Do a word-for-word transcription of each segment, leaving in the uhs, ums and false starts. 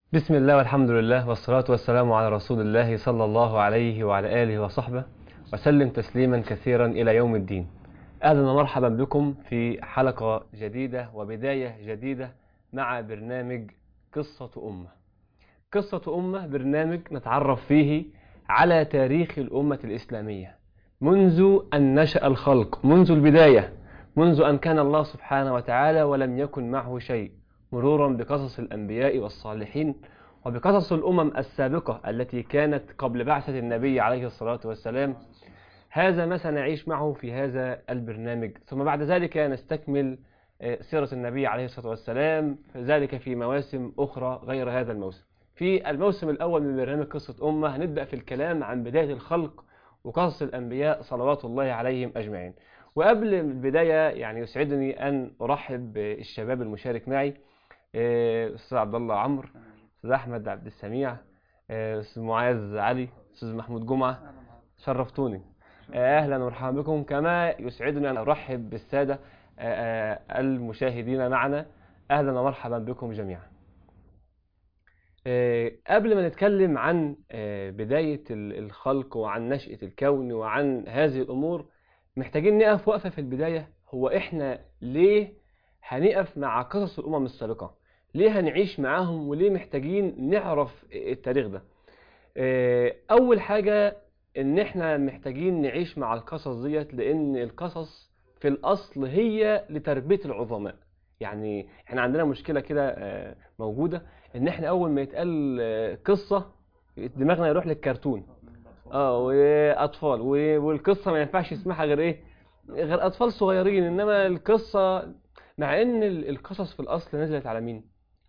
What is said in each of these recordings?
بسم الله والحمد لله والصلاة والسلام على رسول الله صلى الله عليه وعلى آله وصحبه وسلم تسليما كثيرا إلى يوم الدين. أهلا ومرحبا بكم في حلقة جديدة وبداية جديدة مع برنامج قصة أمة. قصة أمة برنامج نتعرف فيه على تاريخ الأمة الإسلامية منذ أن نشأ الخلق، منذ البداية، منذ أن كان الله سبحانه وتعالى ولم يكن معه شيء، مرورا بقصص الأنبياء والصالحين وبقصص الأمم السابقة التي كانت قبل بعثة النبي عليه الصلاة والسلام. هذا ما سنعيش معه في هذا البرنامج، ثم بعد ذلك نستكمل سيرة النبي عليه الصلاة والسلام، ذلك في مواسم أخرى غير هذا الموسم. في الموسم الأول من برنامج قصة أمة هنبدأ في الكلام عن بداية الخلق وقصص الأنبياء صلوات الله عليهم أجمعين. وقبل البداية يعني يسعدني أن أرحب بالشباب المشارك معي، أستاذ عبد الله عمرو، أستاذ أحمد عبد السميع، أستاذ معاذ علي، أستاذ محمود جمعة، شرفتوني. أهلا ومرحبا بكم. كما يسعدني أن أرحب بالسادة المشاهدين معنا، أهلا ومرحبا بكم جميعا. قبل ما نتكلم عن بداية الخلق وعن نشأة الكون وعن هذه الأمور، محتاجين نقف وقفة في البداية. هو إحنا ليه هنقف مع قصص الأمم السابقة؟ ليه هنعيش معاهم؟ وليه محتاجين نعرف التاريخ ده؟ أول حاجة إن إحنا محتاجين نعيش مع القصص ديت، لأن القصص في الأصل هي لتربية العظماء. يعني إحنا عندنا مشكلة كده موجودة، إن إحنا أول ما يتقال قصة دماغنا يروح للكرتون، اه وأطفال، والقصة ما ينفعش اسمها غير إيه؟ غير أطفال صغيرين. إنما القصة، مع إن القصص في الأصل نزلت على مين؟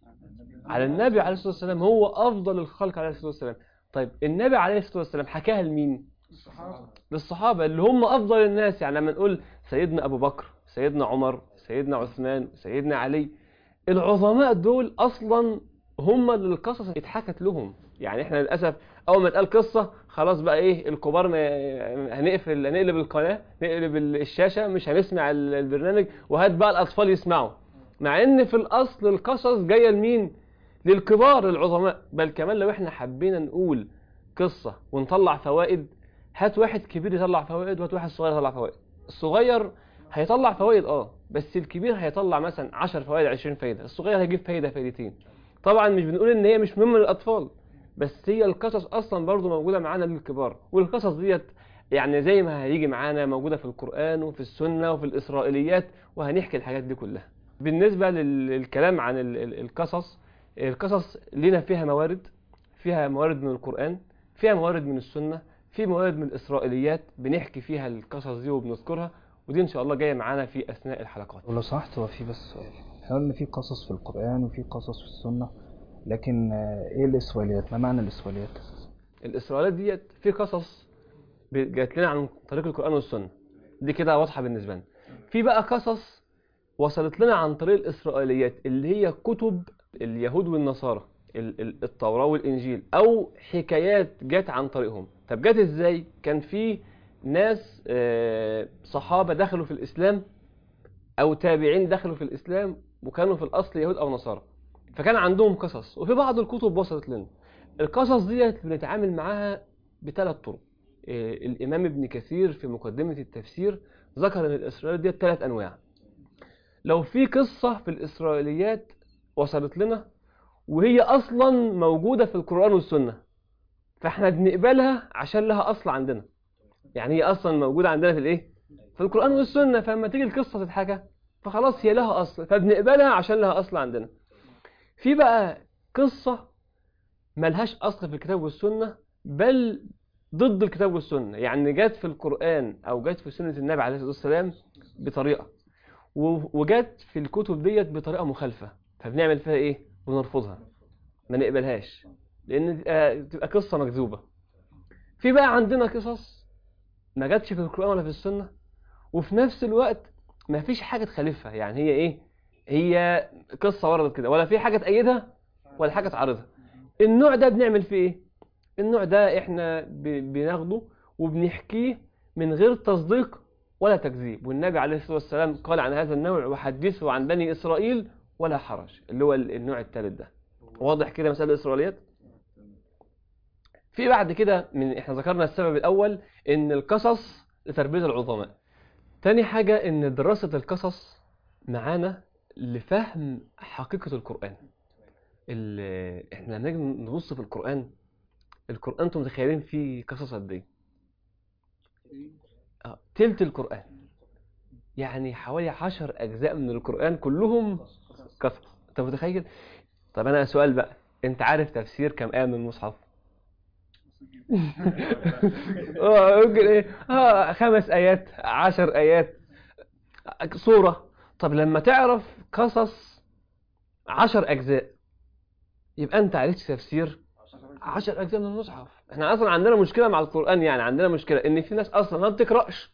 على النبي عليه الصلاة والسلام، هو أفضل الخلق عليه الصلاة والسلام. طيب النبي عليه الصلاة والسلام حكاها لمين؟ للصحابة. للصحابة اللي هم أفضل الناس. يعني لما نقول سيدنا أبو بكر، سيدنا عمر، سيدنا عثمان، سيدنا علي، العظماء دول أصلا هم اللي القصص اتحكت لهم. يعني احنا للأسف أول ما تقال قصة خلاص بقى إيه، الكبار هنقفل، هنقلب القناة، نقلب الشاشة، مش هنسمع البرنامج، وهات بقى الأطفال يسمعوا. مع إن في الأصل القصص جاية لمين؟ للكبار العظماء. بل كمان لو احنا حبينا نقول قصة ونطلع فوائد، هات واحد كبير يطلع فوائد وهات واحد صغير يطلع فوائد. الصغير هيطلع فوائد اه بس الكبير هيطلع مثلا عشر فوائد، عشرين فايدة. الصغير هيجيب فايدة فايدتين. طبعا مش بنقول ان هي مش مهمة للأطفال، بس هي القصص اصلا برضو موجودة معانا للكبار. والقصص ديت يعني زي ما هيجي معانا موجودة في القرآن وفي السنة وفي الإسرائيليات، وهنحكي الحاجات دي كلها. بالنسبة للكلام عن القصص، القصص لنا فيها موارد، فيها موارد من القرآن، فيها موارد من السنة، في موارد من الإسرائيليات بنحكي فيها القصص دي وبنذكرها، ودي إن شاء الله جاية معانا في أثناء الحلقات. ولو سمحت، هو في بس سؤال. احنا قلنا في قصص في القرآن وفي قصص في السنة، لكن ايه الإسرائيليات؟ ما معنى الإسرائيليات؟ الإسرائيليات ديت في قصص جات لنا عن طريق القرآن والسنة، دي كده واضحة بالنسبة لنا. في بقى قصص وصلت لنا عن طريق الإسرائيليات اللي هي كتب اليهود والنصارى، التوراة والإنجيل، أو حكايات جات عن طريقهم. طب جات إزاي؟ كان في ناس صحابة دخلوا في الإسلام أو تابعين دخلوا في الإسلام وكانوا في الأصل يهود أو نصارى، فكان عندهم قصص، وفي بعض الكتب وصلت لنا. القصص دي بنتعامل معاها بثلاث طرق. الإمام ابن كثير في مقدمة التفسير ذكر أن الإسرائيليات دي ثلاث أنواع. لو في قصة في الإسرائيليات وصلت لنا وهي أصلا موجودة في القرآن والسنة، فإحنا بنقبلها عشان لها أصل عندنا. يعني هي أصلا موجودة عندنا في الإيه؟ في القرآن والسنة. فلما تيجي القصة تتحكى فخلاص هي لها أصل، فبنقبلها عشان لها أصل عندنا. في بقى قصة ملهاش أصل في الكتاب والسنة، بل ضد الكتاب والسنة. يعني جات في القرآن أو جات في سنة النبي عليه الصلاة والسلام بطريقة، وجات في الكتب ديت بطريقة مخالفة، فبنعمل فيها إيه؟ ونرفضها، ما نقبلهاش، لأن تبقى قصة مكذوبة. في بقى عندنا قصص ما جاتش في القرآن ولا في السنة، وفي نفس الوقت ما فيش حاجة تخالفها. يعني هي إيه؟ هي قصة وردت كده، ولا في حاجة تأيدها ولا حاجة تعارضها. النوع ده بنعمل فيه إيه؟ النوع ده إحنا بناخده وبنحكيه من غير تصديق ولا تكذيب. والنبي عليه الصلاة والسلام قال عن هذا النوع: وحدثوا عن بني إسرائيل ولا حرج، اللي هو النوع الثالث ده. واضح كده مسألة الإسرائيليات؟ في بعد كده، من احنا ذكرنا السبب الأول إن القصص لتربية العظماء. تاني حاجة إن دراسة القصص معانا لفهم حقيقة القرآن. ال- احنا لما نيجي نبص في القرآن، القرآن انتم متخيلين فيه قصص قد ايه؟ اه تلت القرآن، يعني حوالي عشر أجزاء من القرآن كلهم قصص. انت متخيل؟ طب أنا سؤال بقى، أنت عارف تفسير كم آية من المصحف؟ اه ممكن ايه؟ اه خمس آيات، عشر آيات، سورة. طب لما تعرف قصص عشر أجزاء، يبقى أنت عرفت تفسير عشر أجزاء من المصحف. احنا أصلا عندنا مشكلة مع القرآن، يعني عندنا مشكلة إن في ناس أصلا ما بتقرأش.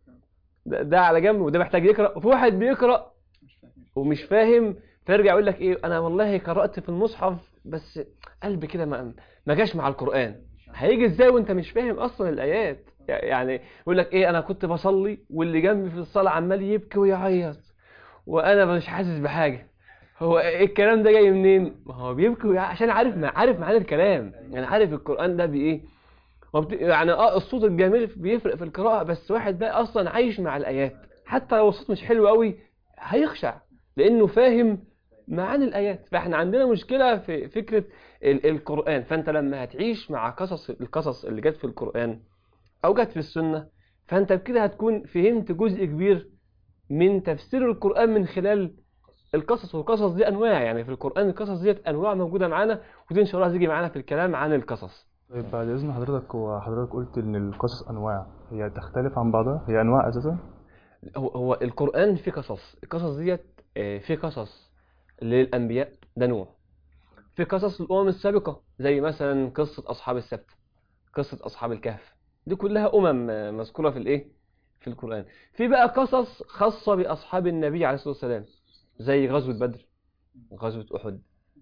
ده, ده على جنب، وده محتاج يقرأ، وفي واحد بيقرأ ومش فاهم، فيرجع يقول لك ايه، انا والله قرأت في المصحف بس قلبي كده ما ما جاش مع القرآن. هيجي ازاي وانت مش فاهم اصلا الايات؟ يعني يقول لك ايه، انا كنت بصلي واللي جنبي في الصلاة عمال يبكي ويعيط وانا مش حاسس بحاجة. هو ايه الكلام ده جاي منين؟ ما هو بيبكي ويع- عشان عارف ما عارف معاني الكلام، يعني عارف القرآن ده بايه. وبت... يعني اه الصوت الجميل بيفرق في القراءة، بس واحد بقى اصلا عايش مع الايات حتى لو الصوت مش حلو قوي هيخشع لانه فاهم معاني الايات. فاحنا عندنا مشكلة في فكرة ال... القرآن. فانت لما هتعيش مع قصص القصص اللي جت في القرآن او جت في السنة، فانت بكده هتكون فهمت جزء كبير من تفسير القرآن من خلال القصص. والقصص دي انواع، يعني في القرآن القصص دي انواع موجودة معانا، ودي ان شاء الله هتيجي معانا في الكلام عن القصص. طيب بعد إذن حضرتك، هو حضرتك قلت إن القصص أنواع، هي تختلف عن بعضها؟ هي أنواع أساسا؟ هو هو القرآن فيه قصص. القصص ديت آه، فيه قصص للأنبياء، ده نوع. في قصص الأمم السابقة زي مثلا قصة أصحاب السبت، قصة أصحاب الكهف، دي كلها أمم آه، مذكورة في الإيه؟ في القرآن. في بقى قصص خاصة بأصحاب النبي عليه الصلاة والسلام زي غزوة بدر، غزوة أحد،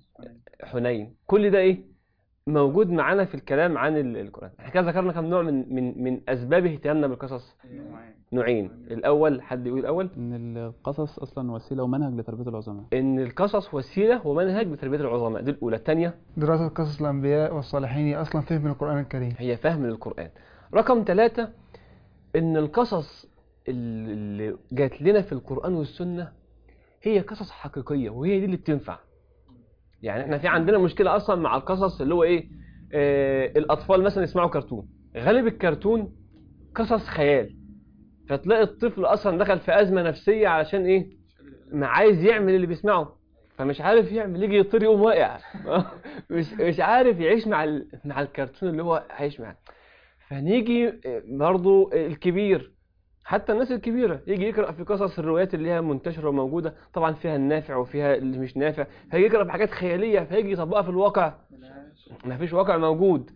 حنين. كل ده إيه؟ موجود معانا في الكلام عن ال- القرآن. احنا كده ذكرنا كم نوع من من من أسباب اهتمامنا بالقصص؟ نوعين. الأول، حد يقول الأول؟ إن القصص أصلا وسيلة ومنهج لتربية العظماء. ان القصص وسيله ومنهج لتربيه العظماء، دي الاولى. الثانيه دراسة قصص الأنبياء والصالحين هي أصلا فهم من القرآن الكريم. هي فهم للقران. رقم ثلاثة، ان القصص اللي جات لنا في القران والسنه هي قصص حقيقيه، وهي دي اللي بتنفع. يعني احنا في عندنا مشكله اصلا مع القصص اللي هو ايه، آه الاطفال مثلا يسمعوا كرتون، غالب الكرتون قصص خيال، فتلاقي الطفل اصلا دخل في ازمه نفسيه علشان ايه، ما عايز يعمل اللي بيسمعه فمش عارف يعمل، يجي يطير يقوم واقع. مش مش عارف يعيش مع ال... مع الكرتون اللي هو عايش معاه. فنيجي برضو الكبير، حتى الناس الكبيرة يجي يقرأ في قصص الروايات اللي هي منتشرة وموجودة، طبعا فيها النافع وفيها اللي مش نافع، فيجي يقرأ في حاجات خيالية فيجي يطبقها في الواقع، ما فيش واقع موجود.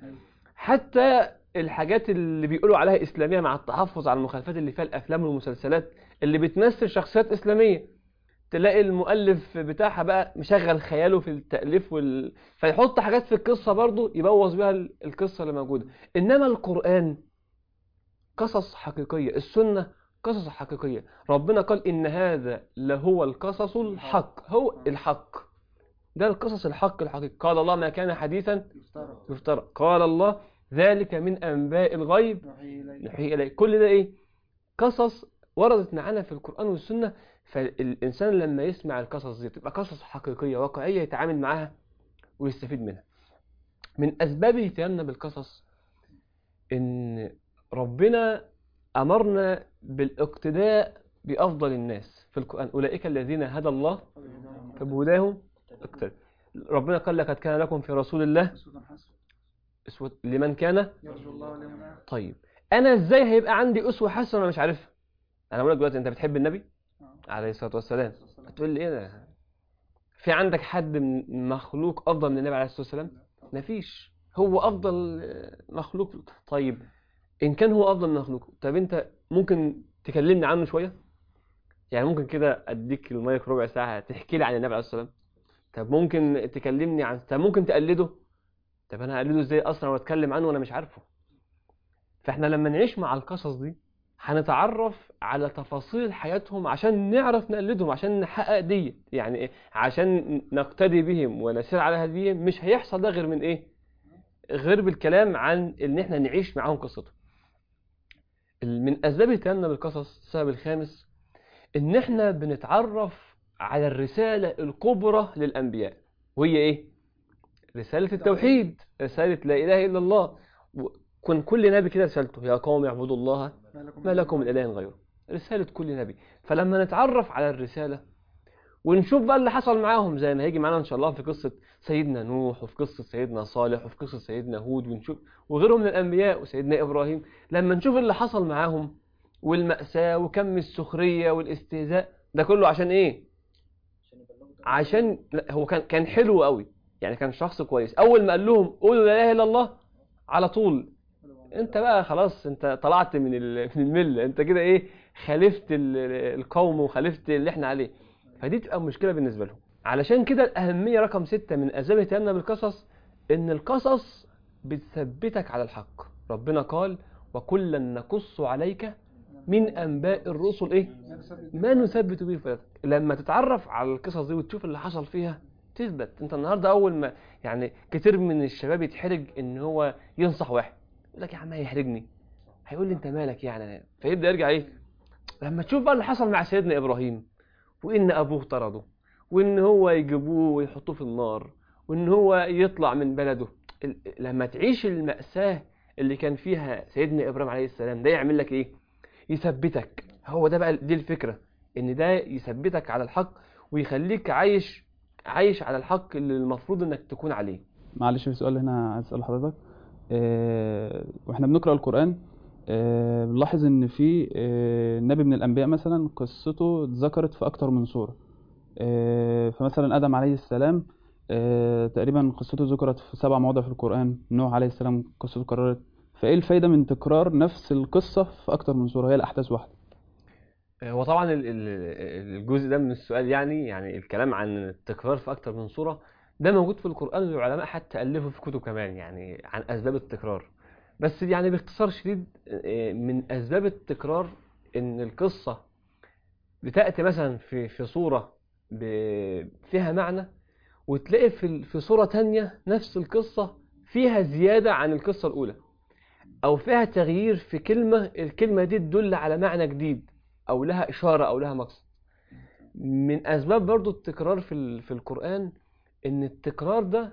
حتى الحاجات اللي بيقولوا عليها إسلامية مع التحفظ على المخالفات اللي فيها الأفلام والمسلسلات اللي بتمثل شخصيات إسلامية، تلاقي المؤلف بتاعها بقى مشغل خياله في التأليف وال... فيحط حاجات في القصة برضو يبوظ بيها القصة اللي موجودة. إنما القرآن قصص حقيقية، السنة قصص حقيقية. ربنا قال إن هذا لهو القصص الحق، هو الحق ده القصص الحق الحقيقي. قال الله ما كان حديثا يفترى، قال الله ذلك من أنباء الغيب نحيي إليه. كل ده إيه؟ قصص وردت معانا في القرآن والسنة. فالإنسان لما يسمع القصص دي تبقى قصص حقيقية واقعية يتعامل معاها ويستفيد منها. من أسباب اهتمامنا بالقصص إن ربنا أمرنا بالاقتداء بأفضل الناس في القرآن، أولئك الذين هدى الله فبهداهم اقتدى. ربنا قال لقد كان لكم في رسول الله أسوة لمن كان يرجو الله واليوم الآخر. طيب أنا إزاي هيبقى عندي أسوة حسنة وأنا مش عارفها؟ أنا بقول لك دلوقتي أنت بتحب النبي عليه الصلاة والسلام، هتقول لي إيه ده؟ في عندك حد من مخلوق أفضل من النبي عليه الصلاة والسلام؟ مفيش، هو أفضل مخلوق. طيب إن كان هو أفضل مخلوق، طب أنت ممكن تكلمني عنه شوية؟ يعني ممكن كده أديك المايك ربع ساعة تحكي لي عن النبي عليه الصلاة والسلام؟ طب ممكن تكلمني عن، طب ممكن تقلده؟ طب أنا هقلده إزاي أصلا وأتكلم عنه وأنا مش عارفه؟ فإحنا لما نعيش مع القصص دي هنتعرف على تفاصيل حياتهم عشان نعرف نقلدهم، عشان نحقق دي يعني إيه؟ عشان نقتدي بهم ونسير على هديهم. مش هيحصل ده غير من ايه؟ غير بالكلام عن ان احنا نعيش معاهم قصتهم. من اسباب اهتمامنا بالقصص السبب الخامس ان احنا بنتعرف على الرسالة الكبرى للانبياء، وهي ايه؟ رسالة التوحيد، رسالة لا اله الا الله. كن كل نبي كده رسالته يا قوم اعبدوا الله ما لكم من اله غيره، رسالة كل نبي. فلما نتعرف على الرسالة ونشوف بقى اللي حصل معاهم، زي ما هيجي معانا ان شاء الله في قصة سيدنا نوح وفي قصة سيدنا صالح وفي قصة سيدنا هود ونشوف وغيرهم من الانبياء وسيدنا ابراهيم، لما نشوف اللي حصل معاهم والمأساة وكم السخرية والاستهزاء ده كله عشان ايه؟ عشان هو كان كان حلو قوي، يعني كان شخص كويس. اول ما قال لهم قولوا لا اله الا الله على طول انت بقى خلاص انت طلعت من من المله، انت كده ايه؟ خالفت القوم وخالفت اللي احنا عليه. فدي تبقى مشكله بالنسبه لهم. علشان كده الاهميه رقم ستة من اسباب اهتمامنا بالقصص ان القصص بتثبتك على الحق. ربنا قال وكلا نقص عليك من انباء الرسل ايه؟ ما نثبت به فؤادك. لما تتعرف على القصص دي وتشوف اللي حصل فيها تثبت. انت النهارده اول ما يعني كتير من الشباب يتحرج ان هو ينصح واحد، يقول لك يا عم هيحرجني، هيقول لي انت مالك يعني، فيبدا يرجع ايه؟ لما تشوف بقى اللي حصل مع سيدنا ابراهيم وان ابوه طرده وان هو يجيبوه ويحطوه في النار وان هو يطلع من بلده، لما تعيش المأساة اللي كان فيها سيدنا ابراهيم عليه السلام ده يعمل لك ايه؟ يثبتك. هو ده بقى دي الفكرة، ان ده يثبتك على الحق ويخليك عايش عايش على الحق اللي المفروض انك تكون عليه. معلش في سؤال هنا عايز اسال حضرتك. اه واحنا بنقرا القران اه بنلاحظ ان في اه نبي من الانبياء مثلا قصته اتذكرت في اكتر من سوره. اه فمثلا ادم عليه السلام اه تقريبا قصته ذكرت في سبع مواضع في القران، نوح عليه السلام قصته اتكررت. فايه الفايده من تكرار نفس القصه في اكتر من سوره؟ هي الاحداث واحده. هو طبعا الجزء ده من السؤال يعني يعني الكلام عن التكرار في اكتر من صورة ده موجود في القرآن، والعلماء حتى ألفوا في كتب كمان يعني عن أسباب التكرار. بس يعني باختصار شديد من أسباب التكرار إن القصة بتأتي مثلا في في صورة فيها معنى، وتلاقي في في صورة تانية نفس القصة فيها زيادة عن القصة الأولى، أو فيها تغيير في كلمة، الكلمة دي تدل على معنى جديد أو لها إشارة أو لها مقصد. من أسباب برضو التكرار في في القرآن إن التكرار ده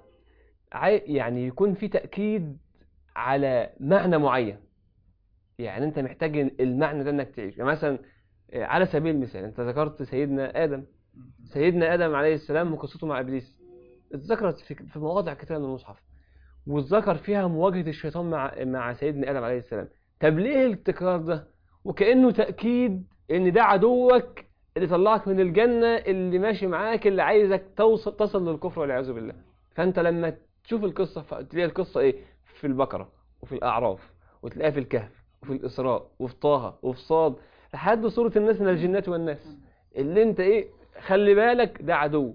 يعني يكون في تأكيد على معنى معين، يعني أنت محتاج المعنى ده إنك تعيش. يعني مثلا على سبيل المثال أنت ذكرت سيدنا آدم سيدنا آدم عليه السلام وقصته مع إبليس، اتذكرت في مواضع كتير من المصحف، واتذكر فيها مواجهة الشيطان مع مع سيدنا آدم عليه السلام. طب ليه التكرار ده؟ وكأنه تأكيد ان ده عدوك اللي طلعك من الجنة، اللي ماشي معاك، اللي عايزك توصل تصل للكفر والعياذ بالله. فانت لما تشوف القصة تلاقي القصة ايه؟ في البقرة وفي الأعراف وتلاقيها في الكهف وفي الإسراء وفي طه وفي صاد لحد سورة الناس من الجنة والناس، اللي انت ايه؟ خلي بالك ده عدو.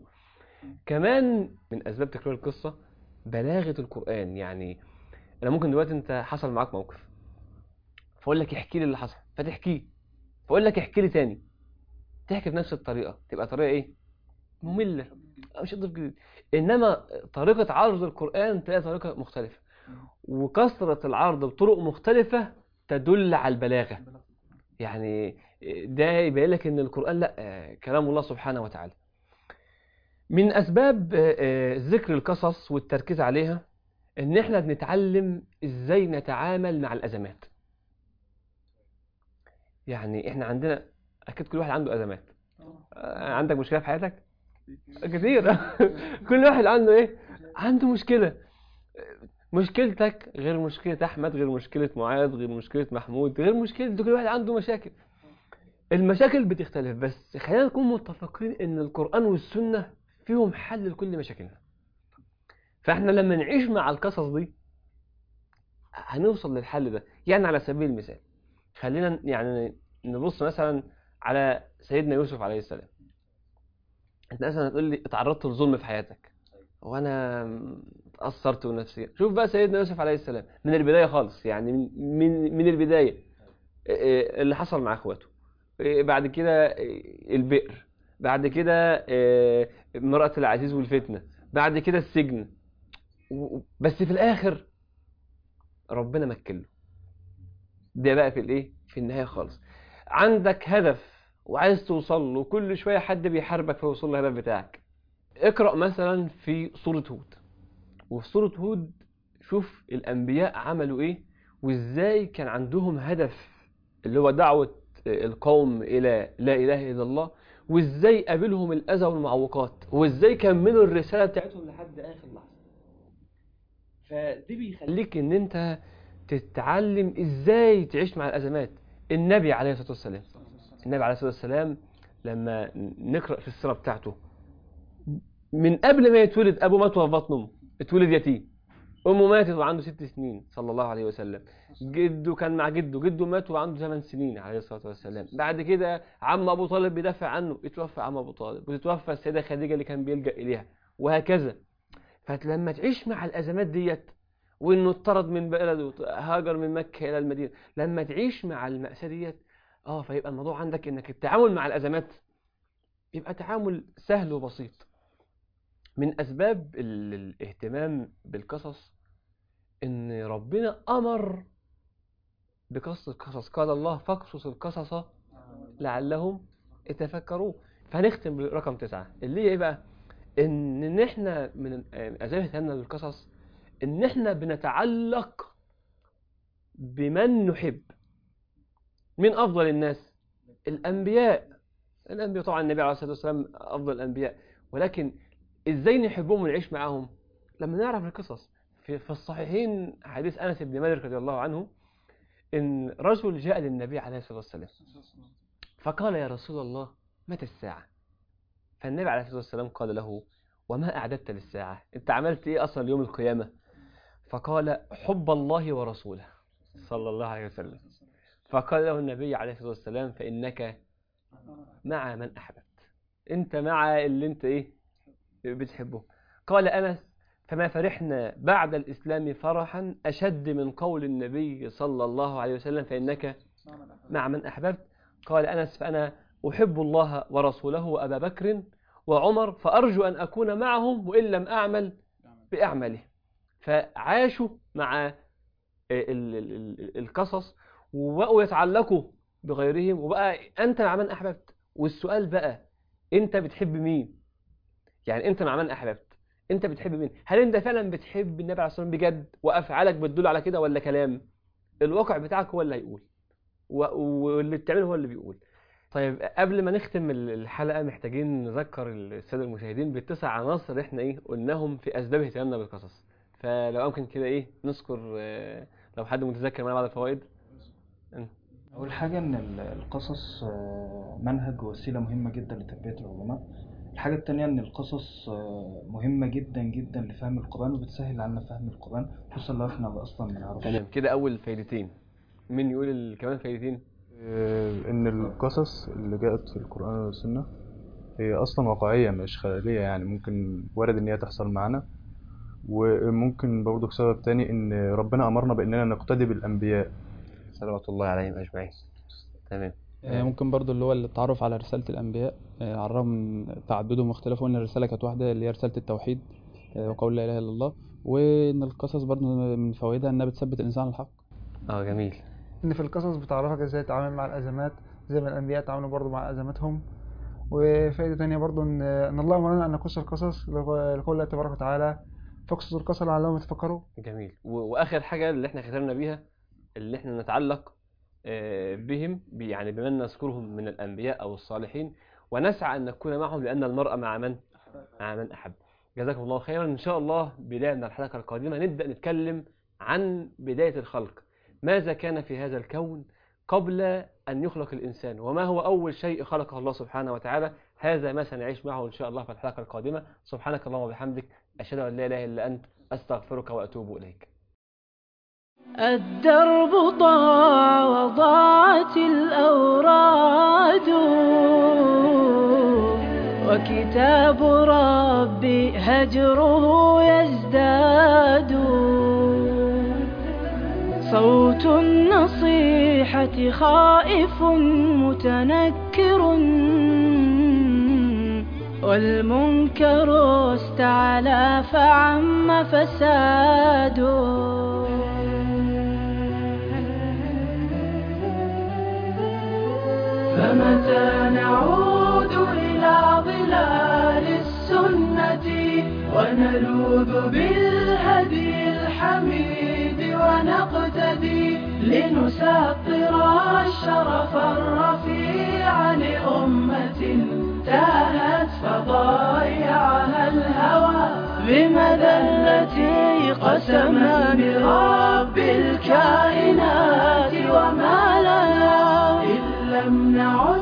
كمان من أسباب تكرار القصة بلاغة القرآن. يعني أنا ممكن دلوقتي أنت حصل معاك موقف فأقول لك احكي لي اللي حصل فتحكيه، فأقول لك احكي لي تاني تحكي بنفس الطريقة، تبقى طريقة إيه؟ مملة، مش هتضيف جديد. إنما طريقة عرض القرآن تلاقي طريقة مختلفة، وكثرة العرض بطرق مختلفة تدل على البلاغة. يعني ده يبين لك إن القرآن لا كلام الله سبحانه وتعالى. من أسباب ذكر القصص والتركيز عليها إن إحنا بنتعلم إزاي نتعامل مع الأزمات. يعني إحنا عندنا أكيد كل واحد عنده أزمات. عندك مشكلة في حياتك؟ كثير. كل واحد عنده إيه؟ عنده مشكلة. مشكلتك غير مشكلة أحمد، غير مشكلة معاذ، غير مشكلة محمود، غير مشكلة كل واحد عنده مشاكل. المشاكل بتختلف، بس خلينا نكون متفقين إن القرآن والسنة فيهم حل لكل مشاكلنا. فاحنا لما نعيش مع القصص دي هنوصل للحل ده. يعني على سبيل المثال خلينا يعني نبص مثلا على سيدنا يوسف عليه السلام. انت مثلا هتقول لي اتعرضت لظلم في حياتك وانا اتأثرت نفسيا. شوف بقى سيدنا يوسف عليه السلام من البداية خالص، يعني من من, من البداية إيه اللي حصل مع اخواته، إيه بعد كده إيه البئر، بعد كده إيه امرأة العزيز والفتنة، بعد كده السجن. و- بس في الاخر ربنا مكله. ده بقى في الايه، في النهاية خالص. عندك هدف وعايز توصل له، كل شوية حد بيحاربك في وصول للهدف بتاعك. اقرأ مثلا في سورة هود، وفي سورة هود شوف الأنبياء عملوا إيه، وإزاي كان عندهم هدف اللي هو دعوة القوم إلى لا إله إلا الله، وإزاي قابلهم الأذى والمعوقات، وإزاي كملوا الرسالة بتاعتهم لحد آخر لحظة. فدي بيخليك إن أنت تتعلم إزاي تعيش مع الأزمات. النبي عليه الصلاة والسلام النبي عليه الصلاة والسلام لما نقرأ في السيرة بتاعته، من قبل ما يتولد أبوه مات وهو في بطن أمه، اتولد يتيم، أمه ماتت وعنده ست سنين صلى الله عليه وسلم، جده كان مع جده، جده مات وعنده ثمان سنين عليه الصلاة والسلام. بعد كده عم أبو طالب بيدافع عنه، اتوفى عم أبو طالب، وتتوفى السيدة خديجة اللي كان بيلجأ إليها، وهكذا. فلما تعيش مع الأزمات ديت، وإنه اطرد من بلده، هاجر من مكة إلى المدينة، لما تعيش مع المأساة ديت، اه فيبقى الموضوع عندك إنك التعامل مع الأزمات يبقى تعامل سهل وبسيط. من أسباب ال- الاهتمام بالقصص إن ربنا أمر بقصص القصص، قال الله فاقصص القصص لعلهم يتفكرون. فهنختم برقم تسعة اللي هي إيه بقى؟ إن إن إحنا من أسباب اهتمامنا بالقصص إن إحنا بنتعلق بمن نحب. من أفضل الناس؟ الأنبياء. الأنبياء طبعا النبي عليه الصلاة والسلام أفضل الأنبياء، ولكن إزاي نحبهم ونعيش معاهم؟ لما نعرف القصص. في, في الصحيحين حديث أنس بن مالك رضي الله عنه، إن رجل جاء للنبي عليه الصلاة والسلام فقال يا رسول الله متى الساعة؟ فالنبي عليه الصلاة والسلام قال له وما أعددت للساعة؟ أنت عملت إيه أصلا يوم القيامة؟ فقال حب الله ورسوله صلى الله عليه وسلم. فقال له النبي عليه الصلاة والسلام فإنك مع من أحببت، أنت مع اللي أنت إيه بتحبه. قال أنس فما فرحنا بعد الإسلام فرحا أشد من قول النبي صلى الله عليه وسلم فإنك مع من أحببت. قال أنس فأنا أحب الله ورسوله وأبا بكر وعمر فأرجو أن أكون معهم وإن لم أعمل بأعمله. فعاشوا مع القصص وبقوا يتعلقوا بغيرهم، وبقى أنت مع من أحببت. والسؤال بقى أنت بتحب مين؟ يعني أنت مع من أحببت، أنت بتحب مين؟ هل أنت فعلا بتحب النبي عليه الصلاة والسلام بجد وأفعالك بتدل على كده، ولا كلام؟ الواقع بتاعك هو اللي هيقول، واللي بتعمله هو اللي بيقول. طيب قبل ما نختم الحلقة محتاجين نذكر السادة المشاهدين بالتسع عناصر احنا ايه قلناهم في أسباب اهتمامنا بالقصص. فلو أمكن كده ايه نذكر، لو حد متذكر معنا بعض الفوائد. أول حاجة إن ال- القصص آه، منهج ووسيلة مهمة جدا لتربية العلماء. الحاجة التانية إن القصص آه، مهمة جدا جدا لفهم القرآن، وبتسهل عنا فهم القرآن، خصوصا لو إحنا أصلا ما نعرفش. تمام كده أول فايدتين. مين يقول ال- كمان فايدتين؟ آه، إن القصص اللي جاءت في القرآن والسنة هي أصلا واقعية مش خيالية، يعني ممكن وارد إن هي تحصل معانا. وممكن برضه سبب تاني إن ربنا أمرنا بإننا نقتدي بالأنبياء صلوات الله عليهم أجمعين. تمام. آه، ممكن برضو اللي هو التعرف على رسالة الأنبياء، آه، على الرغم من تعددهم واختلافهم إن الرسالة كانت واحدة اللي هي رسالة التوحيد آه، وقول لا إله إلا الله. وإن القصص برضو من فوائدها إنها بتثبت الإنسان على الحق. اه جميل. ان في القصص بتعرفك ازاي تتعامل مع الازمات زي ما الانبياء تعاملوا برضو مع ازماتهم. وفائدة تانية برضو ان ان الله امرنا ان نقص القصص لقول الله تبارك وتعالى فاقصصوا القصص لعلهم يتفكروا. جميل. و- واخر حاجه اللي احنا ختمنا بيها، اللي احنا نتعلق آه، بهم، ب- يعني بمن نذكرهم من الانبياء او الصالحين، ونسعى ان نكون معهم، لان المرء مع من مع من احب. جزاكم الله خيرا. ان شاء الله بدايه من الحلقه القادمه نبدا نتكلم عن بدايه الخلق. ماذا كان في هذا الكون قبل ان يخلق الانسان، وما هو اول شيء خلقه الله سبحانه وتعالى. هذا ما سنعيش معه ان شاء الله في الحلقه القادمه. سبحانك اللهم وبحمدك اشهد ان لا اله الا انت أستغفرك وأتوب إليك. الدرب ضاع وضاعت الأوراد وكتاب ربي هجره يزداد. صوت النصيحة الشريعة خائف متنكر، والمنكر استعلى فعم فساده. فمتى نعود إلى ظلال السنة ونلوذ بالهدي الحميد ونقتدي لنسطر الشرف الرفيع لأمة تاهت فضايعها الهوى بمذلة قسما برب الكائنات وما لنا إن لم نعد